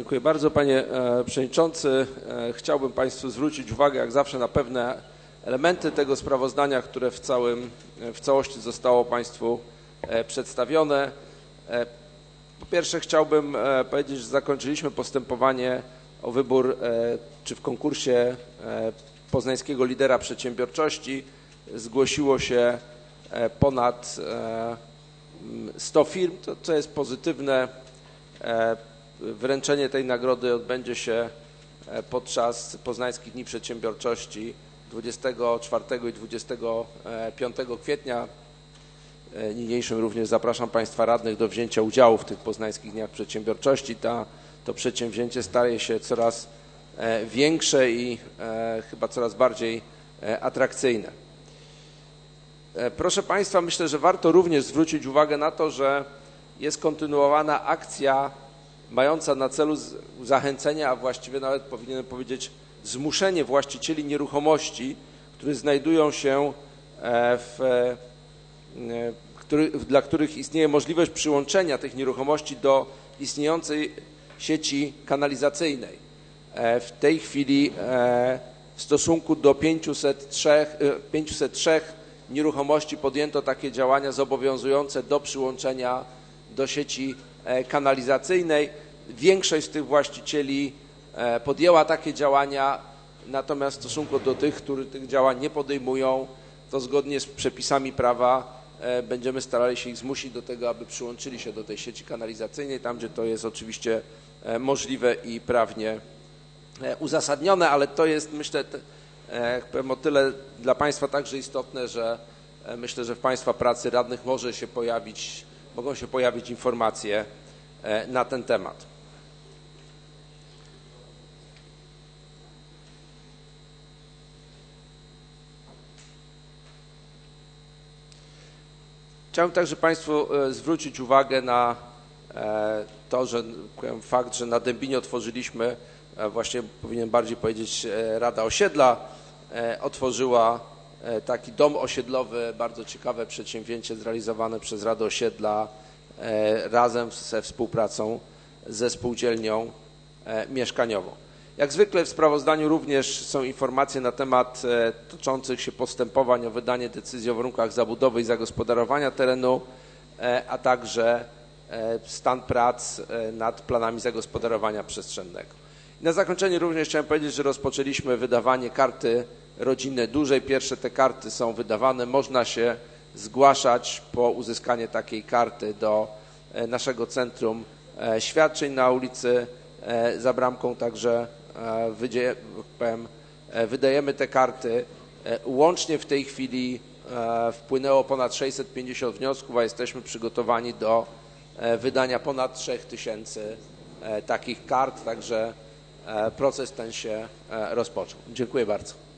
Dziękuję bardzo, panie przewodniczący. Chciałbym państwu zwrócić uwagę, jak zawsze, na pewne elementy tego sprawozdania, które w całości zostało państwu przedstawione. Po pierwsze chciałbym powiedzieć, że zakończyliśmy postępowanie o wybór, czy w konkursie poznańskiego lidera przedsiębiorczości zgłosiło się ponad 100 firm, co jest pozytywne. Wręczenie tej nagrody odbędzie się podczas Poznańskich Dni Przedsiębiorczości 24 i 25 kwietnia. Niniejszym również zapraszam państwa radnych do wzięcia udziału w tych Poznańskich Dniach Przedsiębiorczości. To przedsięwzięcie staje się coraz większe i chyba coraz bardziej atrakcyjne. Proszę państwa, myślę, że warto również zwrócić uwagę na to, że jest kontynuowana akcja mająca na celu zachęcenie, a właściwie nawet powinienem powiedzieć zmuszenie właścicieli nieruchomości, którzy znajdują się dla których istnieje możliwość przyłączenia tych nieruchomości do istniejącej sieci kanalizacyjnej. W tej chwili w stosunku do 503 nieruchomości podjęto takie działania zobowiązujące do przyłączenia do sieci kanalizacyjnej. Większość z tych właścicieli podjęła takie działania, natomiast w stosunku do tych, którzy tych działań nie podejmują, to zgodnie z przepisami prawa będziemy starali się ich zmusić do tego, aby przyłączyli się do tej sieci kanalizacyjnej, tam gdzie to jest oczywiście możliwe i prawnie uzasadnione, ale to jest, myślę, jak powiem, o tyle dla państwa także istotne, że myślę, że w państwa pracy radnych mogą się pojawić informacje na ten temat. Chciałbym także państwu zwrócić uwagę na to, że fakt, że na Dębinie otworzyliśmy, właściwie powinien bardziej powiedzieć Rada Osiedla, otworzyła taki dom osiedlowy, bardzo ciekawe przedsięwzięcie zrealizowane przez Radę Osiedla razem ze współpracą ze spółdzielnią mieszkaniową. Jak zwykle w sprawozdaniu również są informacje na temat toczących się postępowań o wydanie decyzji o warunkach zabudowy i zagospodarowania terenu, a także stan prac nad planami zagospodarowania przestrzennego. I na zakończenie również chciałem powiedzieć, że rozpoczęliśmy wydawanie karty rodzinnej dużej. Pierwsze te karty są wydawane. Można się zgłaszać po uzyskanie takiej karty do naszego centrum świadczeń na ulicy za bramką, także wydajemy te karty. Łącznie w tej chwili wpłynęło ponad 650 wniosków, a jesteśmy przygotowani do wydania ponad 3000 takich kart, także proces ten się rozpoczął. Dziękuję bardzo.